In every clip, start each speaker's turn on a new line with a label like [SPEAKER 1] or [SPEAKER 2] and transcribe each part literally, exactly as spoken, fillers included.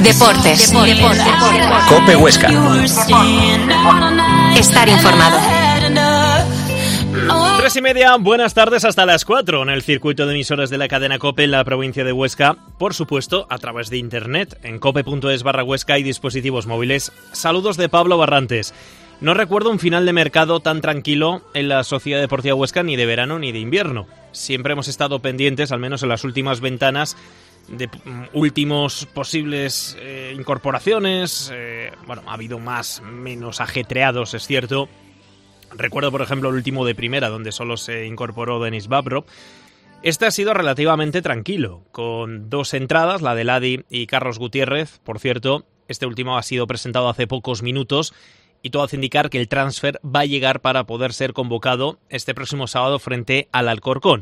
[SPEAKER 1] Deportes. Deportes.
[SPEAKER 2] COPE Huesca.
[SPEAKER 1] Estar informado.
[SPEAKER 3] Tres y media, buenas tardes hasta las cuatro en el circuito de emisoras de la cadena COPE en la provincia de Huesca. Por supuesto, a través de internet, en cope.es barra Huesca y dispositivos móviles. Saludos de Pablo Barrantes. No recuerdo un final de mercado tan tranquilo en la Sociedad Deportiva Huesca ni de verano ni de invierno. Siempre hemos estado pendientes, al menos en las últimas ventanas, de últimos posibles eh, incorporaciones. Eh, bueno, ha habido más, menos ajetreados, es cierto. Recuerdo, por ejemplo, el último de primera, donde solo se incorporó Denis Babrov. Este ha sido relativamente tranquilo, con dos entradas, la de Ladi y Carlos Gutiérrez. Por cierto, este último ha sido presentado hace pocos minutos y todo hace indicar que el transfer va a llegar para poder ser convocado este próximo sábado frente al Alcorcón.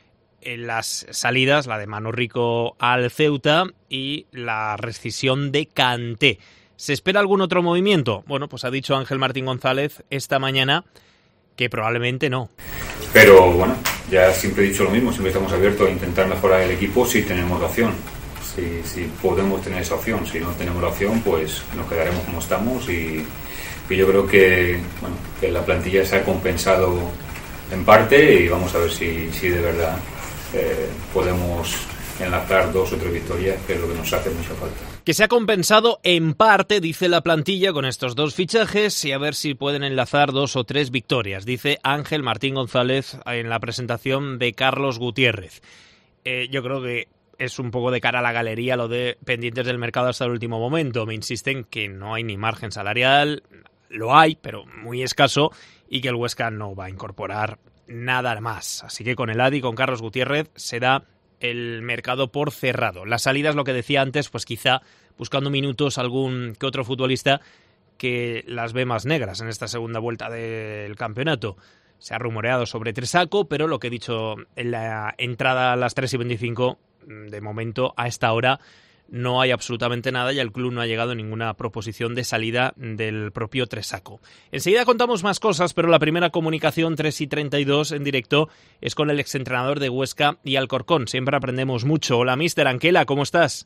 [SPEAKER 3] En las salidas, la de Manu Rico al Ceuta y la rescisión de Kanté. ¿Se espera algún otro movimiento? Bueno, pues ha dicho Ángel Martín González esta mañana que probablemente no.
[SPEAKER 4] Pero bueno, ya siempre he dicho lo mismo, siempre estamos abiertos a intentar mejorar el equipo si tenemos la opción. Si, si podemos tener esa opción, si no tenemos la opción, pues nos quedaremos como estamos y, y yo creo que, bueno, que la plantilla se ha compensado en parte y vamos a ver si, si de verdad eh, podemos enlazar dos o tres victorias, que es lo que nos hace mucha falta.
[SPEAKER 3] Que se ha compensado en parte, dice la plantilla, con estos dos fichajes y a ver si pueden enlazar dos o tres victorias, dice Ángel Martín González en la presentación de Carlos Gutiérrez. Eh, yo creo que es un poco de cara a la galería lo de pendientes del mercado hasta el último momento. Me insisten que no hay ni margen salarial, lo hay, pero muy escaso, y que el Huesca no va a incorporar nada más. Así que con el Adi, con Carlos Gutiérrez, se da el mercado por cerrado. Las salidas, lo que decía antes, pues quizá buscando minutos algún que otro futbolista que las ve más negras en esta segunda vuelta del campeonato. Se ha rumoreado sobre Tresaco, pero lo que he dicho en la entrada a las tres y veinticinco, de momento, a esta hora, no hay absolutamente nada y el club no ha llegado a ninguna proposición de salida del propio Tresaco. Enseguida contamos más cosas, pero la primera comunicación, tres y treinta y dos en directo, es con el exentrenador de Huesca y Alcorcón. Siempre aprendemos mucho. Hola, mister Anquela, ¿cómo estás?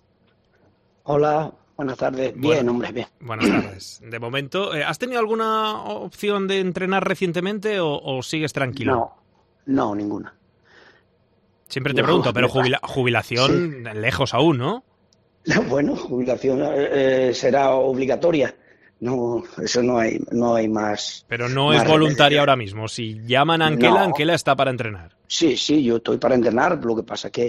[SPEAKER 5] Hola, buenas tardes. Bien, bueno, hombre, bien.
[SPEAKER 3] Buenas tardes. De momento, ¿has tenido alguna opción de entrenar recientemente o, o sigues tranquilo?
[SPEAKER 5] No, no, ninguna.
[SPEAKER 3] Siempre te no, pregunto, pero jubila- jubilación sí. Lejos aún, ¿no?
[SPEAKER 5] Bueno, jubilación eh, será obligatoria. No, eso no hay, no hay más.
[SPEAKER 3] Pero no
[SPEAKER 5] más
[SPEAKER 3] es voluntaria
[SPEAKER 5] remedio.
[SPEAKER 3] Ahora mismo. Si llaman a Anquela, no. Anquela está para entrenar.
[SPEAKER 5] Sí, sí, yo estoy para entrenar. Lo que pasa que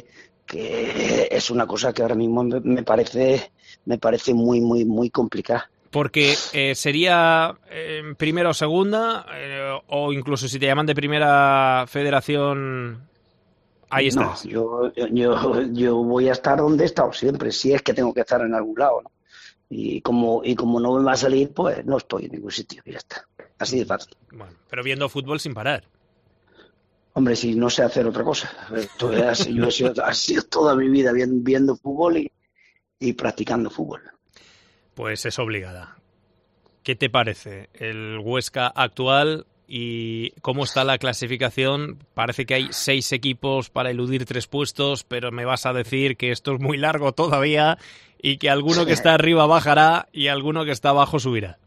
[SPEAKER 5] que es una cosa que ahora mismo me, me parece, me parece muy, muy, muy complicada.
[SPEAKER 3] Porque eh, sería eh, primera o segunda, eh, o incluso si te llaman de primera federación. Ahí estás.
[SPEAKER 5] No, yo, yo, yo voy a estar donde he estado siempre, si es que tengo que estar en algún lado, ¿no? Y como, y como no me va a salir, pues no estoy en ningún sitio, y ya está. Así de fácil.
[SPEAKER 3] Bueno, pero viendo fútbol sin parar.
[SPEAKER 5] Hombre, si no sé hacer otra cosa. Esto es, yo he sido, ha sido toda mi vida viendo, viendo fútbol y, y practicando fútbol.
[SPEAKER 3] Pues es obligada. ¿Qué te parece el Huesca actual? ¿Y cómo está la clasificación? Parece que hay seis equipos para eludir tres puestos, pero me vas a decir que esto es muy largo todavía y que alguno que está arriba bajará y alguno que está abajo subirá.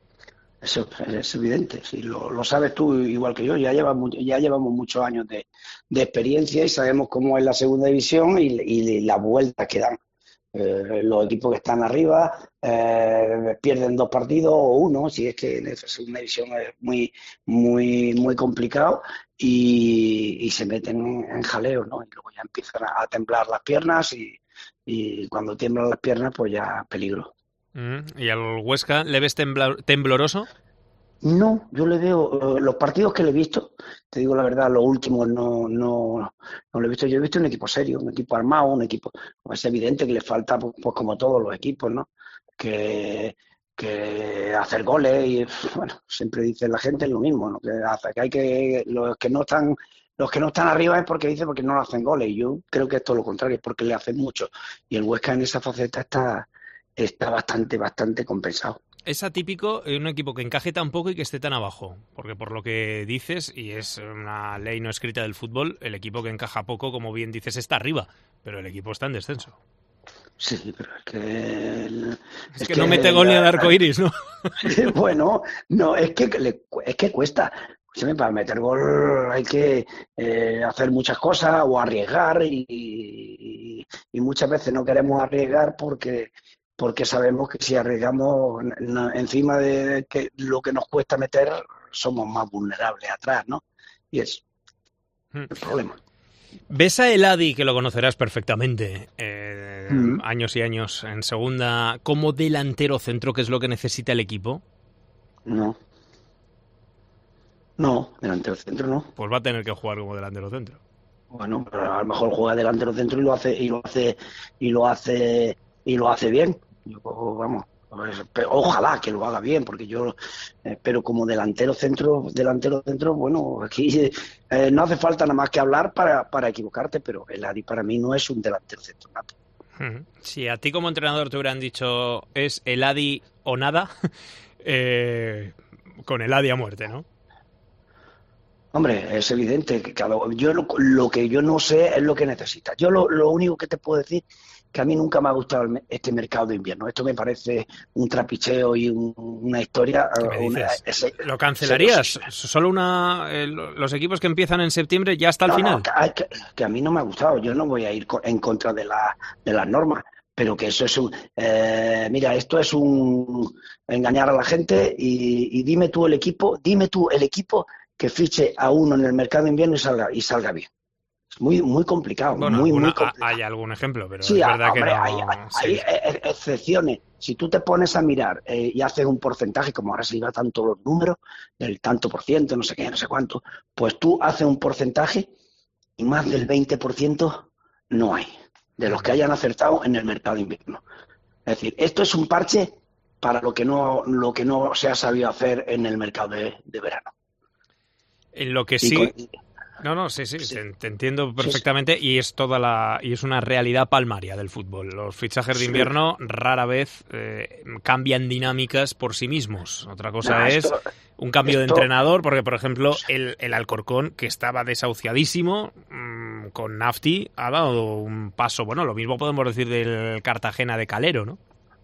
[SPEAKER 5] Eso es evidente, sí, lo, lo sabes tú igual que yo, ya llevamos, ya llevamos muchos años de, de experiencia y sabemos cómo es la segunda división y, y la vuelta que dan. Eh, los equipos que están arriba eh, pierden dos partidos o uno, si es que en esa segunda división es muy muy muy complicado y, y se meten en, en jaleo, ¿no? Y luego ya empiezan a, a temblar las piernas y, y cuando tiemblan las piernas pues ya peligro.
[SPEAKER 3] Mm, ¿y al Huesca le ves tembla- tembloroso?
[SPEAKER 5] No, yo le veo uh, los partidos que le he visto, te digo la verdad, los últimos no no no lo he visto. Yo he visto un equipo serio, un equipo armado, un equipo, pues es evidente que le falta, pues, pues como todos los equipos, ¿no? Que que hacer goles y bueno, siempre dice la gente lo mismo, ¿no? Que hace que hay que los que no están los que no están arriba es porque dice porque no le hacen goles. Y yo creo que es todo lo contrario, es porque le hacen mucho. Y el Huesca en esa faceta está está bastante bastante compensado.
[SPEAKER 3] Es atípico un equipo que encaje tan poco y que esté tan abajo, porque por lo que dices, y es una ley no escrita del fútbol, el equipo que encaja poco, como bien dices, está arriba, pero el equipo está en descenso.
[SPEAKER 5] Sí, pero es que... el-
[SPEAKER 3] Es, es que, que no mete gol ni al arco iris, ¿no?
[SPEAKER 5] Bueno, no, es que, le, es que cuesta. Para meter gol hay que eh, hacer muchas cosas o arriesgar y, y, y muchas veces no queremos arriesgar porque, porque sabemos que si arriesgamos encima de que lo que nos cuesta meter somos más vulnerables atrás, ¿no? Y es hmm. el problema.
[SPEAKER 3] ¿Ves a Eladi, que lo conocerás perfectamente, eh, mm. años y años en segunda, como delantero centro, que es lo que necesita el equipo?
[SPEAKER 5] No. No, delantero centro no.
[SPEAKER 3] Pues va a tener que jugar como delantero centro.
[SPEAKER 5] Bueno, pero a lo mejor juega delantero centro y lo hace y lo hace y lo hace y lo hace bien. Yo, vamos, ojalá que lo haga bien, porque yo eh, pero como delantero centro, delantero centro, bueno, aquí eh, no hace falta nada más que hablar para, para equivocarte, pero el Adi para mí no es un delantero centro nato.
[SPEAKER 3] Si a ti como entrenador te hubieran dicho es el Adi o nada, eh, con el Adi a muerte, ¿no?
[SPEAKER 5] Hombre, es evidente que cada, yo lo, lo que yo no sé es lo que necesitas. Yo lo, lo único que te puedo decir que a mí nunca me ha gustado el, este mercado de invierno. Esto me parece un trapicheo y un, una historia. Una, ese,
[SPEAKER 3] ¿Lo cancelarías? Ese, Solo una eh, los equipos que empiezan en septiembre ya hasta el
[SPEAKER 5] no,
[SPEAKER 3] final.
[SPEAKER 5] No, que, que, que a mí no me ha gustado. Yo no voy a ir en contra de, la, de las normas. Pero que eso es un... Eh, mira, esto es un... engañar a la gente y, y dime tú el equipo, dime tú el equipo que fiche a uno en el mercado de invierno y salga y salga bien. Es muy muy complicado,
[SPEAKER 3] bueno,
[SPEAKER 5] muy,
[SPEAKER 3] alguna,
[SPEAKER 5] muy complicado.
[SPEAKER 3] Hay algún ejemplo, pero
[SPEAKER 5] sí,
[SPEAKER 3] es verdad
[SPEAKER 5] hombre,
[SPEAKER 3] que no...
[SPEAKER 5] Hay, hay,
[SPEAKER 3] sí.
[SPEAKER 5] hay excepciones. Si tú te pones a mirar eh, y haces un porcentaje, como ahora se lleva tanto los números, del tanto por ciento, no sé qué, no sé cuánto, pues tú haces un porcentaje y más del veinte por ciento no hay, de los que hayan acertado en el mercado de invierno. Es decir, esto es un parche para lo que no, lo que no se ha sabido hacer en el mercado de, de verano.
[SPEAKER 3] En lo que sí... Con... No, no, sí, sí, sí. Te, te entiendo perfectamente sí, sí. y es toda la y es una realidad palmaria del fútbol. Los fichajes de invierno sí. rara vez eh, cambian dinámicas por sí mismos. Otra cosa no, es esto, un cambio esto... de entrenador, porque por ejemplo el, el Alcorcón, que estaba desahuciadísimo, mmm, con Nafti ha dado un paso. Bueno, lo mismo podemos decir del Cartagena de Calero, ¿no?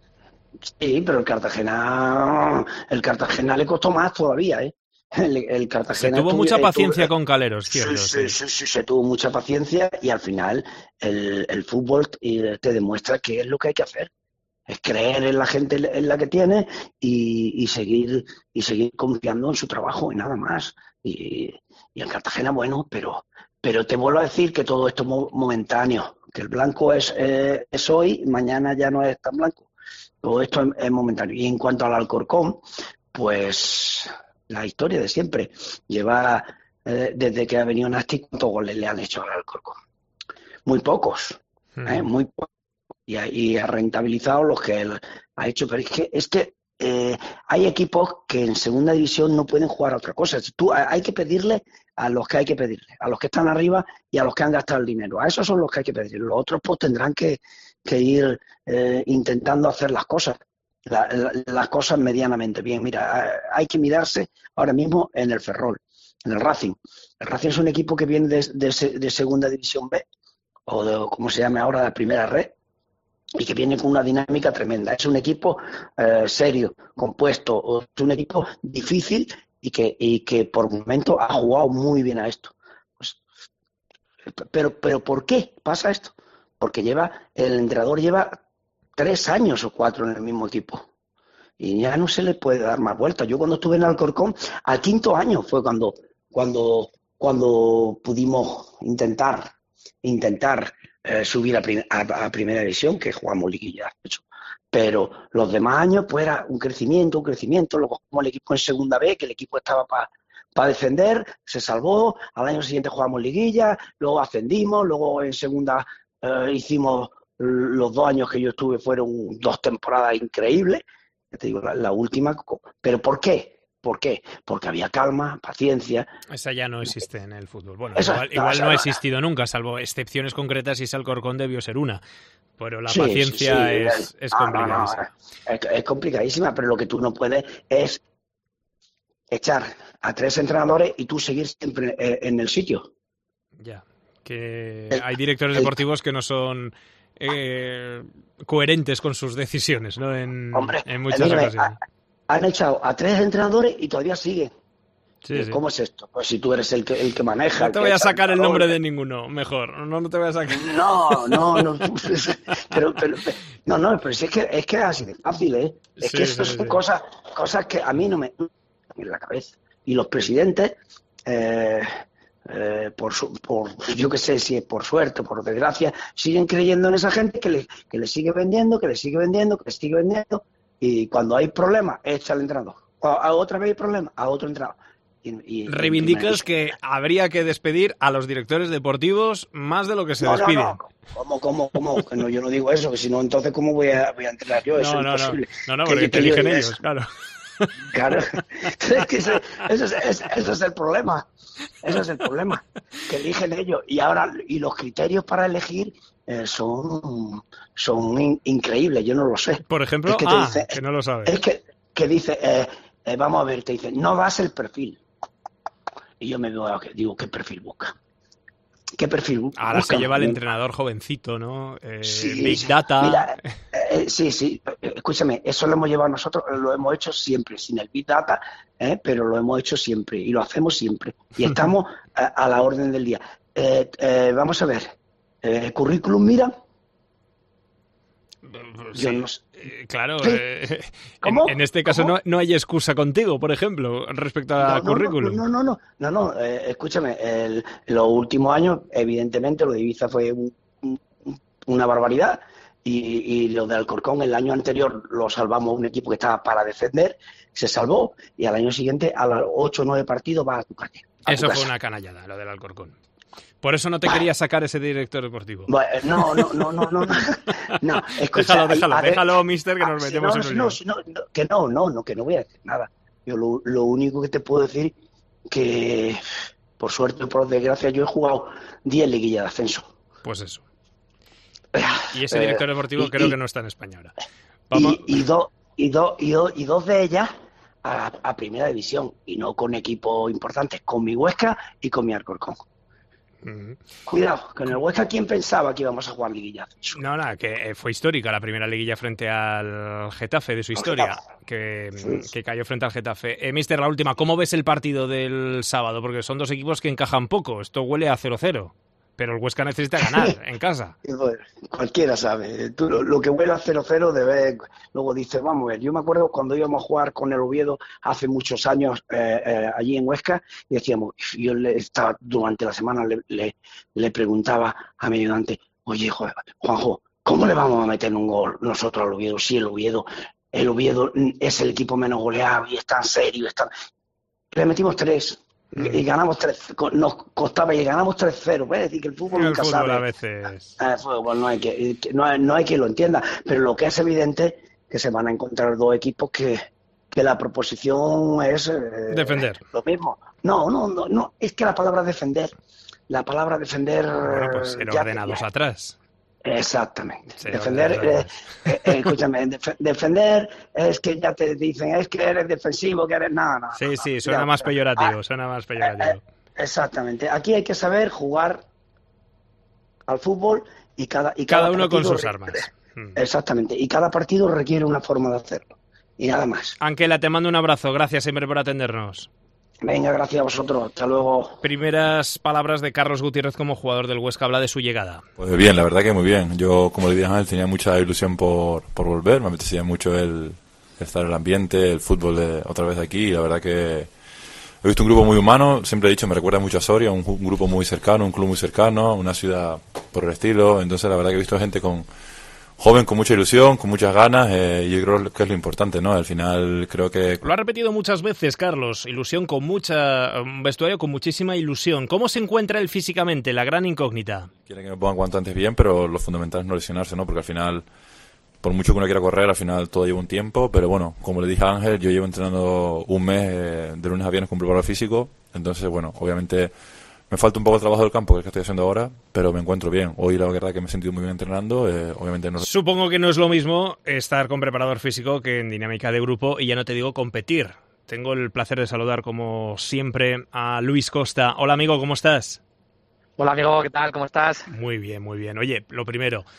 [SPEAKER 5] Sí, pero el Cartagena, el Cartagena le costó más todavía, ¿eh? El, el Cartagena
[SPEAKER 3] se tuvo
[SPEAKER 5] tuvo,
[SPEAKER 3] mucha paciencia
[SPEAKER 5] tuvo,
[SPEAKER 3] con Caleros, cierto.
[SPEAKER 5] Sí, sí, sí, sí, se tuvo mucha paciencia y al final el, el fútbol te demuestra qué es lo que hay que hacer. Es creer en la gente en la que tiene y, y seguir y seguir confiando en su trabajo y nada más. Y, y el Cartagena, bueno, pero pero te vuelvo a decir que todo esto es momentáneo, que el blanco es, eh, es hoy, mañana ya no es tan blanco. Todo esto es, es momentáneo. Y en cuanto al Alcorcón, pues... la historia de siempre. Lleva, eh, desde que ha venido Nasti, ¿cuántos goles le han hecho al Alcorcón? Muy pocos, ¿eh? mm. muy pocos. Y ha, y ha rentabilizado los que él ha hecho. Pero es que, es que eh, hay equipos que en segunda división no pueden jugar a otra cosa. Tú, hay que pedirle a los que hay que pedirle, a los que están arriba y a los que han gastado el dinero. A esos son los que hay que pedirle. Los otros pues tendrán que, que ir eh, intentando hacer las cosas. La, la, las cosas medianamente bien. Mira, hay que mirarse ahora mismo en el Ferrol, en el Racing. El Racing es un equipo que viene de, de, de segunda división B, o de, como se llama ahora, la primera red, y que viene con una dinámica tremenda. Es un equipo eh, serio, compuesto, es un equipo difícil y que, y que por momento ha jugado muy bien a esto. Pues, pero, pero ¿por qué pasa esto? Porque lleva, el entrenador lleva tres años o cuatro en el mismo equipo y ya no se le puede dar más vueltas. Yo cuando estuve en Alcorcón, al quinto año fue cuando cuando cuando pudimos intentar intentar eh, subir a, a, a primera división, que jugamos liguilla, pero los demás años pues era un crecimiento, un crecimiento. Luego jugamos el equipo en segunda B, que el equipo estaba para para defender, se salvó, al año siguiente jugamos liguilla, luego ascendimos, luego en segunda eh, hicimos los dos años que yo estuve fueron dos temporadas increíbles, te digo, la, la última, pero ¿por qué? ¿Por qué? Porque había calma, paciencia.
[SPEAKER 3] Esa ya no existe en el fútbol. Bueno, esa, igual, igual no, no ha existido nunca, salvo excepciones concretas, y ese Alcorcón debió ser una, pero la sí, paciencia sí, sí. es, es complicadísima.
[SPEAKER 5] No, no, es, es complicadísima, pero lo que tú no puedes es echar a tres entrenadores y tú seguir siempre en el sitio.
[SPEAKER 3] Ya, que hay directores deportivos que no son eh, coherentes con sus decisiones, ¿no? En,
[SPEAKER 5] Hombre,
[SPEAKER 3] en muchas
[SPEAKER 5] mírame,
[SPEAKER 3] ocasiones.
[SPEAKER 5] Han echado a tres entrenadores y todavía siguen.
[SPEAKER 3] Sí, sí.
[SPEAKER 5] ¿Cómo es esto? Pues si tú eres el que, el que maneja...
[SPEAKER 3] No te
[SPEAKER 5] el
[SPEAKER 3] voy
[SPEAKER 5] que
[SPEAKER 3] a
[SPEAKER 5] echa
[SPEAKER 3] sacar el
[SPEAKER 5] valor,
[SPEAKER 3] nombre de ninguno, mejor. No, no te voy a sacar.
[SPEAKER 5] No, no, no. Pero, pero, no, no, pero si es que es que es así de fácil, ¿eh? Es
[SPEAKER 3] Sí,
[SPEAKER 5] que
[SPEAKER 3] sí,
[SPEAKER 5] eso
[SPEAKER 3] sí.
[SPEAKER 5] son cosas, cosas que a mí no me en la cabeza. Y los presidentes, eh, eh, por, su, por yo qué sé si es por suerte o por desgracia, siguen creyendo en esa gente que le, que le sigue vendiendo, que le sigue vendiendo, que le sigue vendiendo. Y cuando hay problemas, echa al entrenador. Cuando a otra vez hay problemas, a otro entrenador. Y, y,
[SPEAKER 3] Reivindicas
[SPEAKER 5] y
[SPEAKER 3] que habría que despedir a los directores deportivos más de lo que se
[SPEAKER 5] no,
[SPEAKER 3] despiden.
[SPEAKER 5] No, no. ¿Cómo, cómo, cómo? Que no, yo no digo eso, que si no, entonces, ¿cómo voy a, voy a entrenar yo? Eso
[SPEAKER 3] No,
[SPEAKER 5] es
[SPEAKER 3] no,
[SPEAKER 5] imposible.
[SPEAKER 3] no, no,
[SPEAKER 5] Que-
[SPEAKER 3] porque
[SPEAKER 5] que
[SPEAKER 3] te
[SPEAKER 5] yo
[SPEAKER 3] eligen
[SPEAKER 5] diga
[SPEAKER 3] ellos,
[SPEAKER 5] eso.
[SPEAKER 3] claro.
[SPEAKER 5] Claro. Es que ese, ese es, ese- ese es el problema. Ese es el problema. Que eligen ellos. Y ahora, y los criterios para elegir eh, son, son in- increíbles. Yo no lo sé.
[SPEAKER 3] Por ejemplo,
[SPEAKER 5] Es que te
[SPEAKER 3] ah,
[SPEAKER 5] dice-
[SPEAKER 3] que no lo sabes.
[SPEAKER 5] Es que, que dice, eh, eh, vamos a ver, te dice, no das el perfil. Y yo me veo, digo, ¿qué perfil busca? ¿Qué perfil busca?
[SPEAKER 3] Ahora se lleva el entrenador jovencito, ¿no? Eh,
[SPEAKER 5] Sí,
[SPEAKER 3] Big
[SPEAKER 5] sí.
[SPEAKER 3] Data.
[SPEAKER 5] Mira, eh, sí, sí, eh, escúchame, eso lo hemos llevado nosotros, lo hemos hecho siempre, sin el Big Data, eh, pero lo hemos hecho siempre y lo hacemos siempre. Y estamos a, a la orden del día. Eh, eh, vamos a ver, eh, currículum, mira, yo
[SPEAKER 3] Sí,
[SPEAKER 5] no sé.
[SPEAKER 3] eh, claro.
[SPEAKER 5] Sí.
[SPEAKER 3] eh,
[SPEAKER 5] ¿Cómo?
[SPEAKER 3] en, en este caso
[SPEAKER 5] ¿Cómo?
[SPEAKER 3] no, no hay excusa contigo, por ejemplo, respecto al
[SPEAKER 5] No, no,
[SPEAKER 3] currículum.
[SPEAKER 5] No, no, no, no, no, no, eh, escúchame, el- los últimos años, evidentemente, lo de Ibiza fue un- un- una barbaridad y, y lo de Alcorcón, el año anterior lo salvamos un equipo que estaba para defender, se salvó y al año siguiente, a los ocho o nueve partidos, va a tu casa. a tu
[SPEAKER 3] Eso fue
[SPEAKER 5] casa.
[SPEAKER 3] una canallada, lo del Alcorcón. Por eso no te quería sacar ese director deportivo.
[SPEAKER 5] Bueno, no, no, no, no, no, no, no, escucha,
[SPEAKER 3] Déjalo, déjalo,
[SPEAKER 5] a ver,
[SPEAKER 3] déjalo, mister, que
[SPEAKER 5] ah,
[SPEAKER 3] nos
[SPEAKER 5] sí,
[SPEAKER 3] metemos
[SPEAKER 5] no,
[SPEAKER 3] en un
[SPEAKER 5] no,
[SPEAKER 3] lío.
[SPEAKER 5] sí, no, no, que no, no, no, que no voy a decir nada. Yo lo, lo único que te puedo decir que, por suerte o por desgracia, yo he jugado diez liguillas de ascenso.
[SPEAKER 3] Pues eso. Y ese
[SPEAKER 5] Eh,
[SPEAKER 3] director deportivo
[SPEAKER 5] y-
[SPEAKER 3] creo
[SPEAKER 5] y-
[SPEAKER 3] que no está en España ahora. Vamos.
[SPEAKER 5] Y, y, dos y, dos y, dos y dos de ellas a, a primera división, y no con equipos importantes, con mi Huesca y con mi Alcorcón.
[SPEAKER 3] Ujú.
[SPEAKER 5] Cuidado, con el Huesca, ¿quién pensaba que íbamos a jugar liguilla de ascenso?
[SPEAKER 3] No, nada, que eh, fue histórica la primera liguilla frente al Getafe de su historia, que,
[SPEAKER 5] Sí.
[SPEAKER 3] que cayó frente al Getafe. Eh, mister, la última, ¿cómo ves el partido del sábado? Porque son dos equipos que encajan poco, esto huele a cero cero, pero el Huesca necesita ganar en casa.
[SPEAKER 5] Y, pues, cualquiera sabe. Tú, lo, lo que huele a cero cero debe, luego dices, vamos a ver, yo me acuerdo cuando íbamos a jugar con el Oviedo hace muchos años eh, eh, allí en Huesca y decíamos, yo le estaba durante la semana le, le, le preguntaba a mi ayudante, oye, joder, Juanjo, ¿cómo le vamos a meter un gol nosotros al Oviedo? Si el Oviedo, el Oviedo es el equipo menos goleado y es tan serio, es tan... Le metimos tres. Y ganamos tres, nos costaba y ganamos tres cero. Es decir, que el fútbol
[SPEAKER 3] El
[SPEAKER 5] nunca
[SPEAKER 3] fútbol
[SPEAKER 5] sabe.
[SPEAKER 3] a veces.
[SPEAKER 5] El fútbol no hay que, no hay, no hay quien lo entienda. Pero lo que es evidente que se van a encontrar dos equipos que, que la proposición es eh,
[SPEAKER 3] Defender.
[SPEAKER 5] lo mismo. No, no, no, no. Es que la palabra defender, la palabra defender.
[SPEAKER 3] Bueno, pues ser
[SPEAKER 5] ya-
[SPEAKER 3] ordenados atrás.
[SPEAKER 5] Exactamente.
[SPEAKER 3] Sí,
[SPEAKER 5] defender,
[SPEAKER 3] ordenados
[SPEAKER 5] eh,
[SPEAKER 3] atrás.
[SPEAKER 5] eh, eh, escúchame, def- defender es que ya te dicen, es que eres defensivo, que eres nada. No,
[SPEAKER 3] Sí,
[SPEAKER 5] no,
[SPEAKER 3] sí,
[SPEAKER 5] no,
[SPEAKER 3] suena
[SPEAKER 5] ya,
[SPEAKER 3] más
[SPEAKER 5] ya.
[SPEAKER 3] peyorativo,
[SPEAKER 5] Ah,
[SPEAKER 3] suena más
[SPEAKER 5] eh,
[SPEAKER 3] peyorativo.
[SPEAKER 5] eh, exactamente. Aquí hay que saber jugar al fútbol y cada y
[SPEAKER 3] Cada
[SPEAKER 5] cada
[SPEAKER 3] uno con
[SPEAKER 5] partido
[SPEAKER 3] sus
[SPEAKER 5] requiere-
[SPEAKER 3] armas. Mm.
[SPEAKER 5] Exactamente. Y cada partido requiere una forma de hacerlo. Y nada más.
[SPEAKER 3] Ángela, te mando un abrazo, gracias siempre por atendernos.
[SPEAKER 5] Venga, gracias a vosotros. Hasta luego.
[SPEAKER 3] Primeras palabras de Carlos Gutiérrez como jugador del Huesca, habla de su llegada.
[SPEAKER 2] Pues bien, la verdad que muy bien. Yo, como le dije a Ángel, tenía mucha ilusión por, por volver. Me apetecía mucho el, el estar en el ambiente, el fútbol de, otra vez aquí. Y la verdad que he visto un grupo muy humano. Siempre he dicho, me recuerda mucho a Soria, un, un grupo muy cercano, un club muy cercano, una ciudad por el estilo. Entonces, la verdad que he visto gente con joven, con mucha ilusión, con muchas ganas. Eh, y yo creo que es lo importante, ¿no? Al final, creo que
[SPEAKER 3] Lo ha repetido muchas veces, Carlos. Ilusión con mucha... Un vestuario con muchísima ilusión. ¿Cómo se encuentra él físicamente? La gran incógnita.
[SPEAKER 2] quieren que me pongan cuanto antes bien, pero lo fundamental es no lesionarse, ¿no? Porque al final, por mucho que uno quiera correr, al final todo lleva un tiempo. Pero bueno, como le dije a Ángel, yo llevo entrenando un mes eh, de lunes a viernes con preparador físico. Entonces, bueno, obviamente me falta un poco de trabajo del campo, que es que estoy haciendo ahora, pero me encuentro bien. Hoy la verdad que me he sentido muy bien entrenando. Eh, obviamente no...
[SPEAKER 3] Supongo que no es lo mismo estar con preparador físico que en dinámica de grupo, y ya no te digo competir. Tengo el placer de saludar, como siempre, a Luis Costa. Hola, amigo, ¿cómo estás?
[SPEAKER 6] Hola amigo, ¿qué tal? ¿Cómo estás?
[SPEAKER 3] Muy bien, muy bien. Oye, lo primero,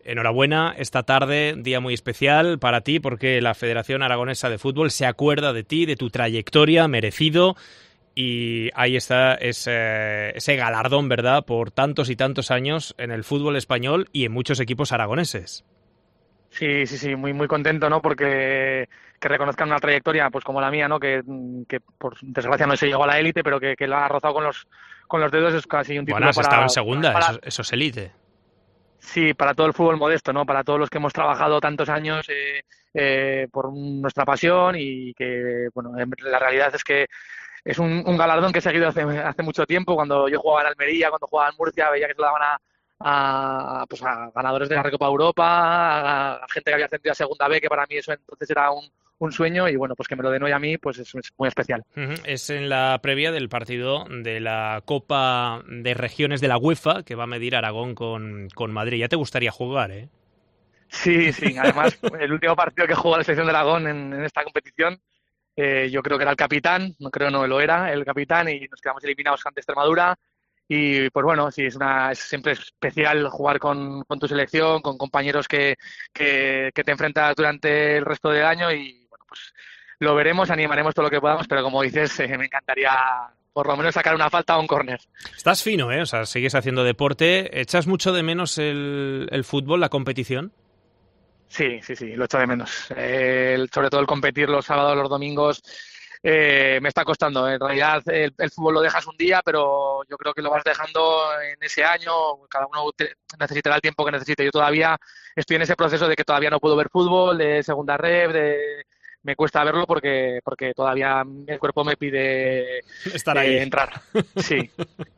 [SPEAKER 3] enhorabuena, esta tarde, día muy especial para ti, porque la Federación Aragonesa de Fútbol se acuerda de ti, de tu trayectoria, merecido, y ahí está ese, ese galardón, ¿verdad?, por tantos y tantos años en el fútbol español y en muchos equipos aragoneses.
[SPEAKER 6] Sí, sí, sí, muy muy contento, ¿no? Porque que reconozcan una trayectoria pues como la mía, ¿no? Que, que por desgracia no se llegó a la élite, pero que, que lo ha rozado con los con los dedos, es casi un título
[SPEAKER 3] bueno, has
[SPEAKER 6] para...
[SPEAKER 3] estado en segunda,
[SPEAKER 6] para,
[SPEAKER 3] eso, eso es élite.
[SPEAKER 6] Sí, para todo el fútbol modesto, ¿no? Para todos los que hemos trabajado tantos años eh, eh, por nuestra pasión y que, bueno, la realidad es que es un, un galardón que he seguido hace, hace mucho tiempo. Cuando yo jugaba en Almería, cuando jugaba en Murcia, veía que se lo daban a A, pues a ganadores de la Recopa Europa, a, a gente que había ascendido a Segunda B, que para mí eso entonces era un, un sueño, y bueno, pues que me lo den hoy a mí, pues es, es muy especial.
[SPEAKER 3] Uh-huh. Es en la previa del partido de la Copa de Regiones de la UEFA, que va a medir Aragón con, con Madrid. Ya te gustaría jugar, ¿eh?
[SPEAKER 6] Sí, sí, además el último partido que jugó la selección de Aragón en, en esta competición, eh, yo creo que era el capitán, no creo no lo era, el capitán, y nos quedamos eliminados ante Extremadura. Y pues bueno, sí, es una es siempre especial jugar con, con tu selección, con compañeros que, que, que te enfrentas durante el resto del año, y bueno, pues lo veremos, animaremos todo lo que podamos, pero como dices, eh, me encantaría por lo menos sacar una falta o un córner.
[SPEAKER 3] Estás fino, ¿eh? O sea, sigues haciendo deporte. ¿Echas mucho de menos el, el fútbol, la competición?
[SPEAKER 6] Sí, sí, sí, lo echo de menos. Eh, el, sobre todo el competir los sábados, los domingos. Eh, me está costando. En realidad el, el fútbol lo dejas un día, pero yo creo que lo vas dejando en ese año. Cada uno te, necesitará el tiempo que necesite. Yo todavía estoy en ese proceso de que todavía no puedo ver fútbol, de segunda red, de... me cuesta verlo porque porque todavía el cuerpo me pide
[SPEAKER 3] estar ahí,
[SPEAKER 6] eh, entrar. Sí.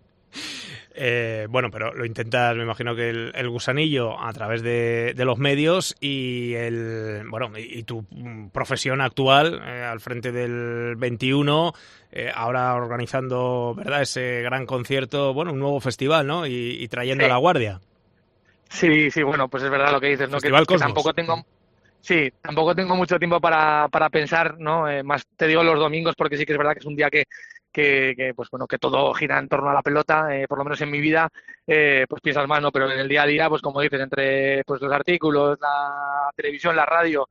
[SPEAKER 3] Eh, bueno, pero lo intentas, me imagino que el, el gusanillo a través de, de los medios y el bueno y, y tu profesión actual eh, al frente del veintiuno, eh, ahora organizando, ¿verdad?, ese gran concierto, bueno, un nuevo festival, ¿no? Y, y trayendo
[SPEAKER 6] Sí.
[SPEAKER 3] a La Guardia.
[SPEAKER 6] Sí, sí, bueno, pues es verdad lo que dices, ¿no? Que, que tampoco tengo sí, tampoco tengo mucho tiempo para, para pensar, ¿no? Eh, más te digo los domingos, porque sí que es verdad que es un día que Que, que pues bueno, que todo gira en torno a la pelota, eh, por lo menos en mi vida, eh, pues piensas más, ¿no? Pero en el día a día, pues como dices, entre pues los artículos, la televisión, la radio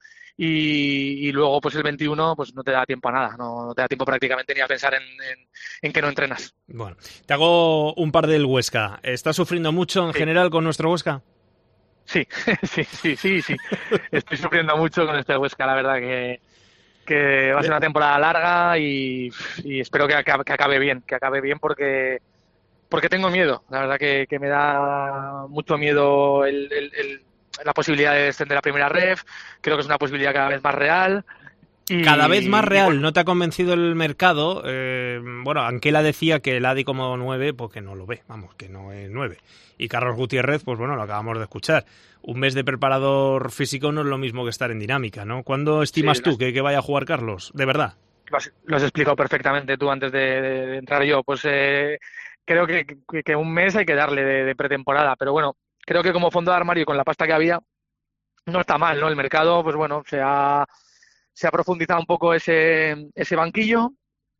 [SPEAKER 6] y, y luego pues el veintiuno, pues no te da tiempo a nada, no, no te da tiempo prácticamente ni a pensar en, en, en que no entrenas.
[SPEAKER 3] Bueno, te hago un par del Huesca. ¿Estás sufriendo mucho en
[SPEAKER 6] Sí.
[SPEAKER 3] general con nuestro Huesca?
[SPEAKER 6] Sí, sí, sí, sí, sí. Estoy sufriendo mucho con este Huesca, la verdad que que va a ser una temporada larga y, y espero que acabe, que acabe bien, que acabe bien porque porque tengo miedo, la verdad que, que me da mucho miedo el, el, el, la posibilidad de descender a primera ref, creo que es una posibilidad cada vez más real. Y,
[SPEAKER 3] cada vez más real,
[SPEAKER 6] bueno,
[SPEAKER 3] ¿no te ha convencido el mercado? Eh, bueno, Anquela decía que el Adi como nueve, pues que no lo ve, vamos, que no es nueve. Y Carlos Gutiérrez, pues bueno, lo acabamos de escuchar. Un mes de preparador físico no es lo mismo que estar en dinámica, ¿no? ¿Cuándo estimas
[SPEAKER 6] sí,
[SPEAKER 3] tú
[SPEAKER 6] las...
[SPEAKER 3] que, que vaya a jugar Carlos? ¿De verdad?
[SPEAKER 6] Lo has, lo has explicado perfectamente tú antes de, de, de entrar yo. Pues eh, creo que, que, que un mes hay que darle de, de pretemporada, pero bueno, creo que como fondo de armario con la pasta que había, no está mal, ¿no? El mercado, pues bueno, se ha, se ha profundizado un poco ese, ese banquillo,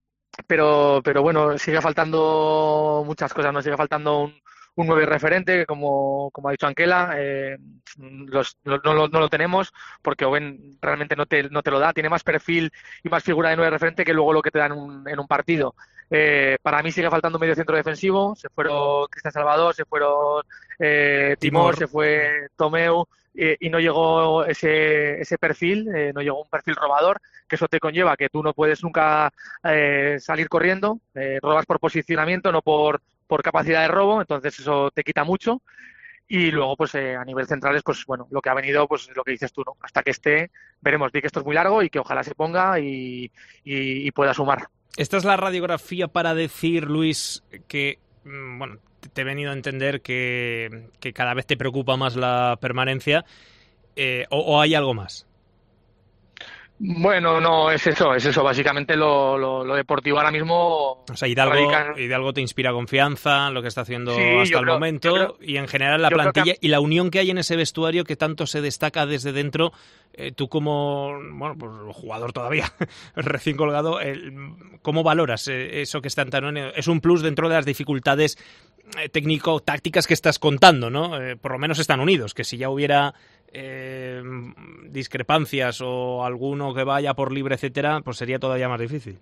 [SPEAKER 6] pero, pero bueno, sigue faltando muchas cosas, ¿no? Sigue faltando un, un nueve referente, como, como ha dicho Anquela, eh, los, no, no, no lo tenemos, porque Oben realmente no te, no te lo da, tiene más perfil y más figura de nueve referente que luego lo que te dan en un, en un partido. Eh, para mí sigue faltando un medio centro defensivo, se fueron Cristian Salvador, se fueron eh, Timor, Timor, se fue Tomeu, eh, y no llegó ese, ese perfil, eh, no llegó un perfil robador, que eso te conlleva que tú no puedes nunca eh, salir corriendo, eh, robas por posicionamiento, no por, por capacidad de robo, entonces eso te quita mucho. Y luego, pues eh, a nivel centrales, pues bueno, lo que ha venido, pues lo que dices tú, ¿no? Hasta que esté, veremos, di que esto es muy largo y que ojalá se ponga y, y, y pueda sumar.
[SPEAKER 3] Esta es la radiografía para decir, Luis, que, bueno, te he venido a entender que, que cada vez te preocupa más la permanencia, eh, o, o hay algo más.
[SPEAKER 6] Bueno, no, es eso, es eso. Básicamente lo, lo, lo deportivo ahora mismo...
[SPEAKER 3] O sea, Hidalgo,
[SPEAKER 6] radica...
[SPEAKER 3] Hidalgo te inspira confianza, lo que está haciendo
[SPEAKER 6] sí,
[SPEAKER 3] hasta el
[SPEAKER 6] creo,
[SPEAKER 3] momento,
[SPEAKER 6] creo,
[SPEAKER 3] y en general la plantilla que... y la unión que hay en ese vestuario que tanto se destaca desde dentro. Eh, tú como, bueno, pues jugador todavía, recién colgado, el, ¿cómo valoras eh, eso que está en tan... Es un plus dentro de las dificultades eh, técnico-tácticas que estás contando, ¿no? Eh, por lo menos están unidos, que si ya hubiera... Eh, discrepancias o alguno que vaya por libre, etcétera, pues sería todavía más difícil.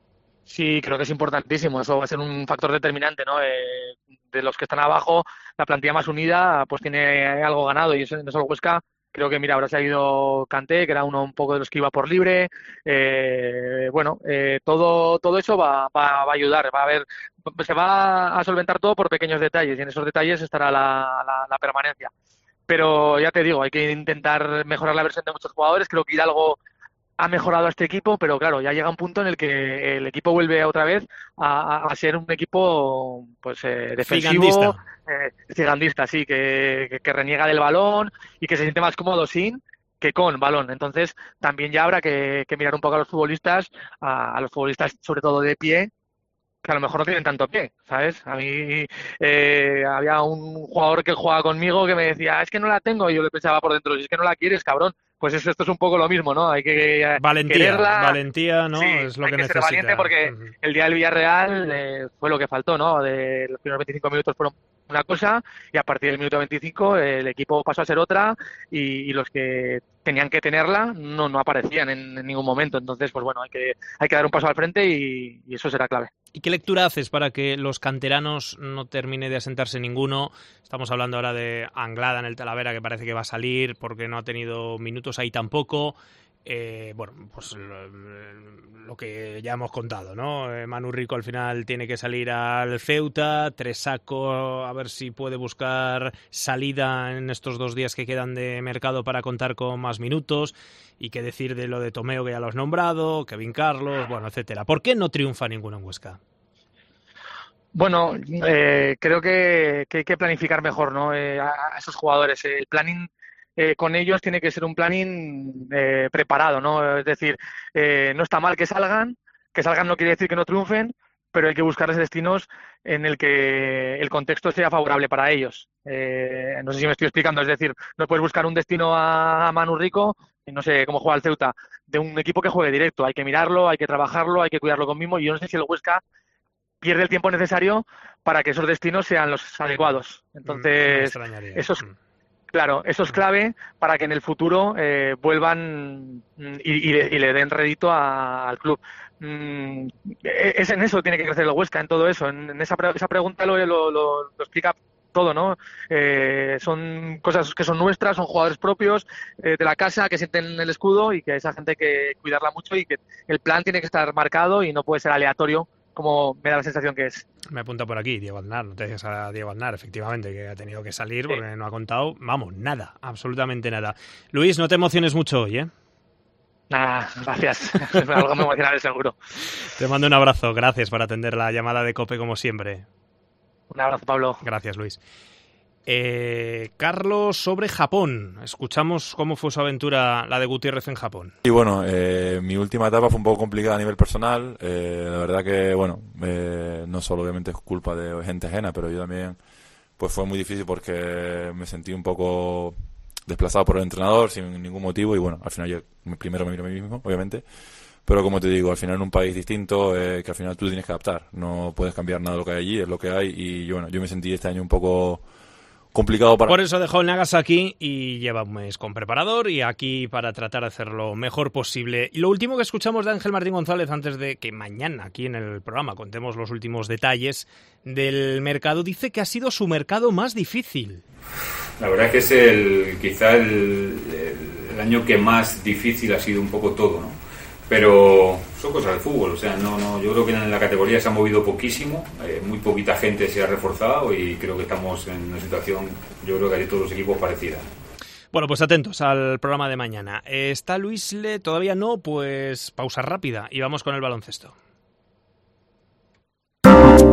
[SPEAKER 6] Sí, creo que es importantísimo. Eso va a ser un factor determinante, ¿no? Eh, de los que están abajo, la plantilla más unida, pues tiene algo ganado y eso en eso el Huesca. Creo que, mira, ahora se ha ido Kanté, que era uno un poco de los que iba por libre. Eh, bueno, eh, todo todo eso va, va, va a ayudar. Va a haber, se va a solventar todo por pequeños detalles y en esos detalles estará la, la, la permanencia. Pero ya te digo, hay que intentar mejorar la versión de muchos jugadores. Creo que Hidalgo ha mejorado a este equipo, pero claro, ya llega un punto en el que el equipo vuelve otra vez a, a ser un equipo pues eh, defensivo,
[SPEAKER 3] gigandista,
[SPEAKER 6] eh, gigandista sí, que, que, que reniega del balón y que se siente más cómodo sin que con balón. Entonces, también ya habrá que, que mirar un poco a los futbolistas, a, a los futbolistas sobre todo de pie, que a lo mejor no tienen tanto pie, ¿sabes? A mí eh, había un jugador que jugaba conmigo que me decía, es que no la tengo, y yo le pensaba por dentro, si es que no la quieres, cabrón. Pues eso, esto es un poco lo mismo, ¿no? Hay que
[SPEAKER 3] valentía,
[SPEAKER 6] quererla.
[SPEAKER 3] Valentía, ¿no?
[SPEAKER 6] Sí,
[SPEAKER 3] es lo
[SPEAKER 6] hay
[SPEAKER 3] que,
[SPEAKER 6] que
[SPEAKER 3] necesita.
[SPEAKER 6] ser valiente porque uh-huh. el día del Villarreal eh, fue lo que faltó, ¿no? De los primeros veinticinco minutos fueron una cosa y a partir del minuto veinticinco el equipo pasó a ser otra y, y los que tenían que tenerla no, no aparecían en, en ningún momento. Entonces, pues bueno, hay que, hay que dar un paso al frente y, y eso será clave.
[SPEAKER 3] ¿Y qué lectura haces para que los canteranos no termine de asentarse ninguno? Estamos hablando ahora de Anglada en el Talavera, que parece que va a salir porque no ha tenido minutos ahí tampoco. Eh, bueno, pues lo, lo que ya hemos contado, ¿no? Eh, Manu Rico al final tiene que salir al Ceuta, Tresaco a ver si puede buscar salida en estos dos días que quedan de mercado para contar con más minutos. Y qué decir de lo de Tomeo, que ya lo has nombrado, Kevin Carlos, bueno, etcétera. ¿Por qué no triunfa ninguno en Huesca?
[SPEAKER 6] Bueno, eh, creo que, que hay que planificar mejor, ¿no? Eh, a, a esos jugadores. El planning eh, con ellos tiene que ser un planning eh, preparado, ¿no? Es decir, eh, no está mal que salgan, que salgan no quiere decir que no triunfen, pero hay que buscarles destinos en el que el contexto sea favorable para ellos. Eh, no sé si me estoy explicando, es decir, no puedes buscar un destino a, a Manu Rico, no sé cómo juega el Ceuta, de un equipo que juegue directo. Hay que mirarlo, hay que trabajarlo, hay que cuidarlo con mimo y yo no sé si el Huesca pierde el tiempo necesario para que esos destinos sean los adecuados. Entonces, mm, eso es, claro, eso es clave para que en el futuro eh, vuelvan y, y, le, y le den rédito a, al club. Mm, es en eso tiene que crecer el Huesca, en todo eso. En, en esa, esa pregunta lo, lo, lo, lo explica todo, ¿no? Eh, son cosas que son nuestras, son jugadores propios eh, de la casa que sienten el escudo y que esa gente hay que cuidarla mucho y que el plan tiene que estar marcado y no puede ser aleatorio, como me da la sensación que es.
[SPEAKER 3] Me apunta por aquí Diego Aznar, no te dejes a Diego Aznar, efectivamente, que ha tenido que salir porque sí. No ha contado, vamos, nada, absolutamente nada. Luis, no te emociones mucho hoy, ¿eh?
[SPEAKER 6] Nada, gracias. Algo me emocionaré seguro.
[SPEAKER 3] Te mando un abrazo, gracias por atender la llamada de COPE como siempre.
[SPEAKER 6] Un abrazo, Pablo.
[SPEAKER 3] Gracias, Luis. Eh, Carlos, sobre Japón. Escuchamos cómo fue su aventura, la de Gutiérrez en Japón.
[SPEAKER 2] Y bueno, eh, mi última etapa fue un poco complicada a nivel personal. Eh, la verdad que, bueno, eh, no solo obviamente es culpa de gente ajena, pero yo también, pues fue muy difícil porque me sentí un poco desplazado por el entrenador sin ningún motivo. Y bueno, al final yo primero me miro a mí mismo, obviamente. Pero como te digo, al final en un país distinto, eh, que al final tú tienes que adaptar. No puedes cambiar nada de lo que hay allí, es lo que hay. Y yo, bueno, yo me sentí este año un poco complicado para...
[SPEAKER 3] Por eso dejó el Nagasaki y lleva un mes con preparador y aquí para tratar de hacer lo mejor posible. Y lo último que escuchamos de Ángel Martín González antes de que mañana aquí en el programa contemos los últimos detalles del mercado, dice que ha sido su mercado más difícil.
[SPEAKER 4] La verdad es que es el quizá el, el, el año que más difícil ha sido un poco todo, ¿no? Pero son cosas del fútbol, o sea, no, no, yo creo que en la categoría se ha movido poquísimo, eh, muy poquita gente se ha reforzado y creo que estamos en una situación, yo creo que hay todos los equipos parecida.
[SPEAKER 3] Bueno, pues atentos al programa de mañana. ¿Está Luis Le? Todavía no, pues pausa rápida y vamos con el baloncesto.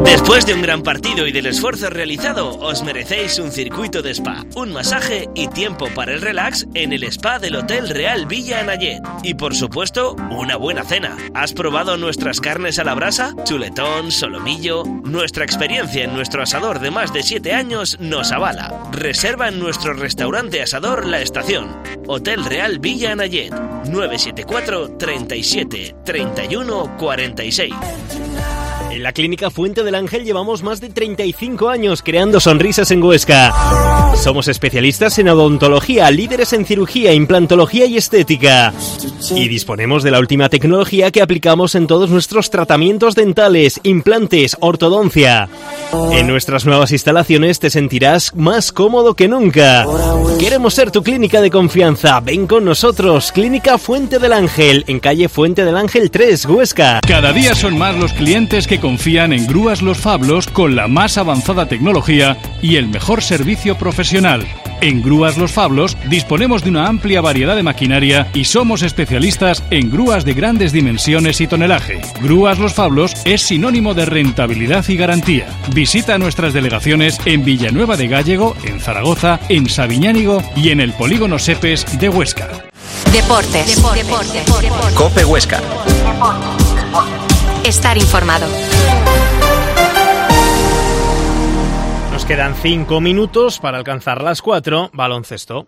[SPEAKER 7] Después de un gran partido y del esfuerzo realizado, os merecéis un circuito de spa, un masaje y tiempo para el relax en el spa del Hotel Real Villa Anayet. Y por supuesto, una buena cena. ¿Has probado nuestras carnes a la brasa? Chuletón, solomillo... Nuestra experiencia en nuestro asador de más de siete años nos avala. Reserva en nuestro restaurante asador La Estación. Hotel Real Villa Anayet. nueve siete cuatro, treinta y siete, treinta y uno, cuarenta y seis.
[SPEAKER 3] En la Clínica Fuente del Ángel llevamos más de treinta y cinco años creando sonrisas en Huesca. Somos especialistas en odontología, líderes en cirugía, implantología y estética. Y disponemos de la última tecnología que aplicamos en todos nuestros tratamientos dentales, implantes, ortodoncia. En nuestras nuevas instalaciones te sentirás más cómodo que nunca. Queremos ser tu clínica de confianza. Ven con nosotros. Clínica Fuente del Ángel, en calle Fuente del Ángel tres, Huesca.
[SPEAKER 8] Cada día son más los clientes que confían en Grúas Los Fablos con la más avanzada tecnología y el mejor servicio profesional. En Grúas Los Fablos disponemos de una amplia variedad de maquinaria y somos especialistas en grúas de grandes dimensiones y tonelaje. Grúas Los Fablos es sinónimo de rentabilidad y garantía. Visita nuestras delegaciones en Villanueva de Gállego, en Zaragoza, en Sabiñánigo y en el Polígono Sepes de Huesca.
[SPEAKER 1] Deportes. Deportes. Deportes. Deportes.
[SPEAKER 9] Cope Huesca.
[SPEAKER 1] Estar informado.
[SPEAKER 3] Nos quedan cinco minutos para alcanzar las cuatro. Baloncesto.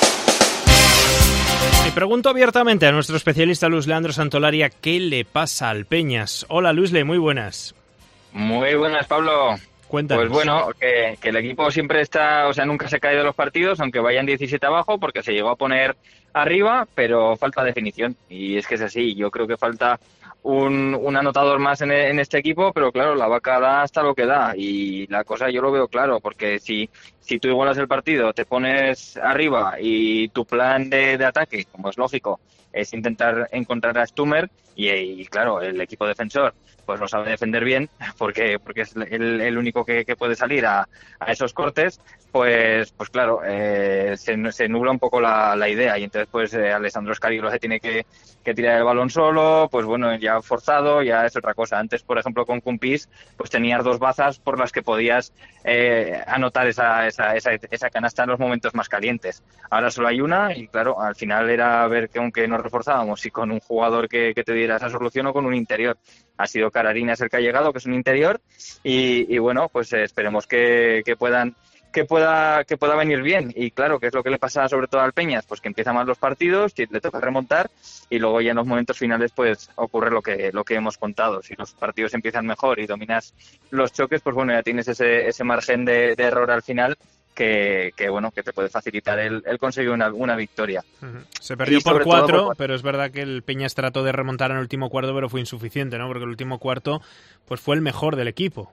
[SPEAKER 3] Le pregunto abiertamente a nuestro especialista Luis Leandro Santolaria qué le pasa al Peñas. Hola Luisle, muy buenas.
[SPEAKER 10] Muy buenas, Pablo.
[SPEAKER 3] Cuéntanos.
[SPEAKER 10] Pues bueno, que, que el equipo siempre está, o sea, nunca se cae de los partidos, aunque vayan diecisiete abajo, porque se llegó a poner arriba, pero falta definición. Y es que es así, yo creo que falta un, un anotador más en, en este equipo, pero claro, la vaca da hasta lo que da. Y la cosa yo lo veo claro, porque si, si tú igualas el partido, te pones arriba y tu plan de, de ataque, como es lógico, es intentar encontrar a Stumer y, y claro, el equipo defensor pues lo sabe defender bien porque porque es el, el único que, que puede salir a, a esos cortes, pues pues claro, eh, se, se nubla un poco la, la idea y entonces pues eh, Alessandro Scariolo se tiene que, que tirar el balón solo, pues bueno, ya forzado, ya es otra cosa. Antes, por ejemplo, con Cumpís, pues tenías dos bazas por las que podías eh, anotar esa, esa, esa, esa canasta en los momentos más calientes. Ahora solo hay una y claro, al final era ver que aunque nos reforzábamos, si con un jugador que, que te diera esa solución o con un interior. Ha sido Cararinas el que ha llegado, que es un interior, y, y bueno, pues eh, esperemos que, que puedan que pueda que pueda venir bien. Y claro, ¿qué es lo que le pasa sobre todo al Peñas? Pues que empieza mal los partidos, que le toca remontar, y luego ya en los momentos finales pues ocurre lo que lo que hemos contado. Si los partidos empiezan mejor y dominas los choques, pues bueno, ya tienes ese ese margen de, de error al final, que, que bueno, que te puede facilitar el, el conseguir una, una victoria.
[SPEAKER 3] Uh-huh. Se perdió por cuatro, por... pero es verdad que el Peñas trató de remontar en el último cuarto, pero fue insuficiente, ¿no? Porque el último cuarto pues fue el mejor del equipo.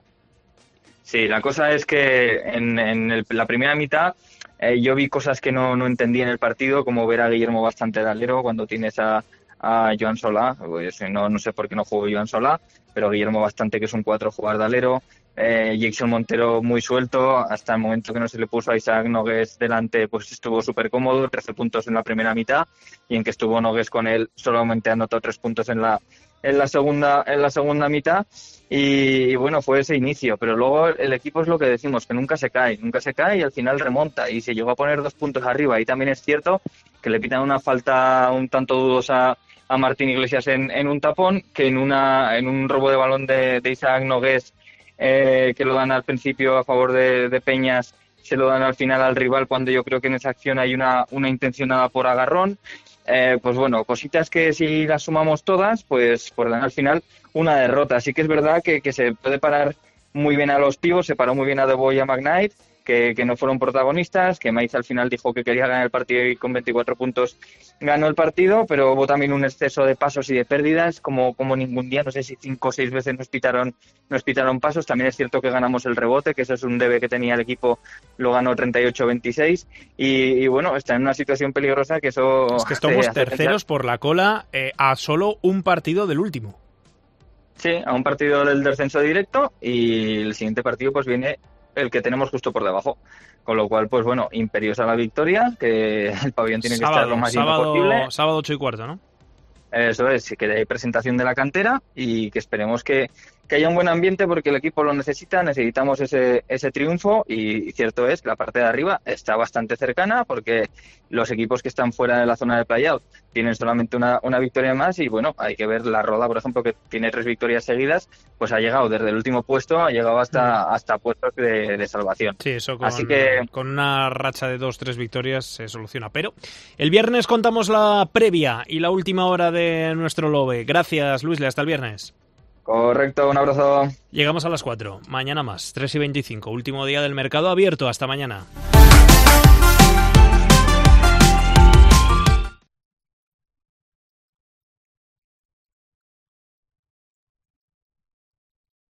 [SPEAKER 10] Sí, la cosa es que en, en el, la primera mitad eh, yo vi cosas que no, no entendí en el partido, como ver a Guillermo bastante de alero cuando tienes a, a Joan Solá. Pues no, no sé por qué no jugó Joan Solá, pero Guillermo bastante, que es un cuatro, jugar de alero. Eh, Jackson Montero muy suelto, hasta el momento que no se le puso a Isaac Nogués delante, pues estuvo súper cómodo, trece puntos en la primera mitad, y en que estuvo Nogués con él solamente anotó tres puntos en la en la segunda en la segunda mitad, y, y bueno, fue ese inicio, pero luego el equipo es lo que decimos, que nunca se cae, nunca se cae y al final remonta, y se llegó a poner dos puntos arriba, y también es cierto que le pitan una falta un tanto dudosa a Martín Iglesias en, en un tapón, que en una en un robo de balón de, de Isaac Nogués, Eh, que lo dan al principio a favor de, de Peñas, se lo dan al final al rival, cuando yo creo que en esa acción hay una, una intencionada por agarrón. Eh, pues bueno, cositas que si las sumamos todas, pues por dan al final una derrota. Así que es verdad que, que se puede parar muy bien a los pibos, se paró muy bien a The Boy y a McKnight, que, que no fueron protagonistas, que Maiz al final dijo que quería ganar el partido y con veinticuatro puntos ganó el partido, pero hubo también un exceso de pasos y de pérdidas como, como ningún día, no sé si cinco o seis veces nos pitaron, nos pitaron pasos. También es cierto que ganamos el rebote, que eso es un debe que tenía el equipo, lo ganó treinta y ocho a veintiséis, y, y bueno, está en una situación peligrosa que eso...
[SPEAKER 3] Es que estamos hace, terceros hace por la cola eh, a solo un partido del último.
[SPEAKER 10] Sí, a un partido del descenso directo, y el siguiente partido pues viene el que tenemos justo por debajo, con lo cual pues bueno, imperiosa la victoria, que el pabellón tiene que sábado, estar lo más
[SPEAKER 3] sábado,
[SPEAKER 10] lindo posible.
[SPEAKER 3] Sábado ocho y cuarto, ¿no?
[SPEAKER 10] Eso es, que hay presentación de la cantera y que esperemos que, que haya un buen ambiente porque el equipo lo necesita, necesitamos ese, ese triunfo y, y cierto es que la parte de arriba está bastante cercana porque los equipos que están fuera de la zona de playout tienen solamente una, una victoria más y bueno, hay que ver la Roda, por ejemplo, que tiene tres victorias seguidas, pues ha llegado desde el último puesto, ha llegado hasta, hasta puestos de, de salvación.
[SPEAKER 3] Sí, eso con,
[SPEAKER 10] Así que...
[SPEAKER 3] con una racha de dos, tres victorias se soluciona. Pero el viernes contamos la previa y la última hora de nuestro Lobe. Gracias, Luisle, hasta el viernes.
[SPEAKER 10] Correcto, un abrazo.
[SPEAKER 3] Llegamos a las cuatro. Mañana más, tres y veinticinco. Último día del mercado abierto. Hasta mañana.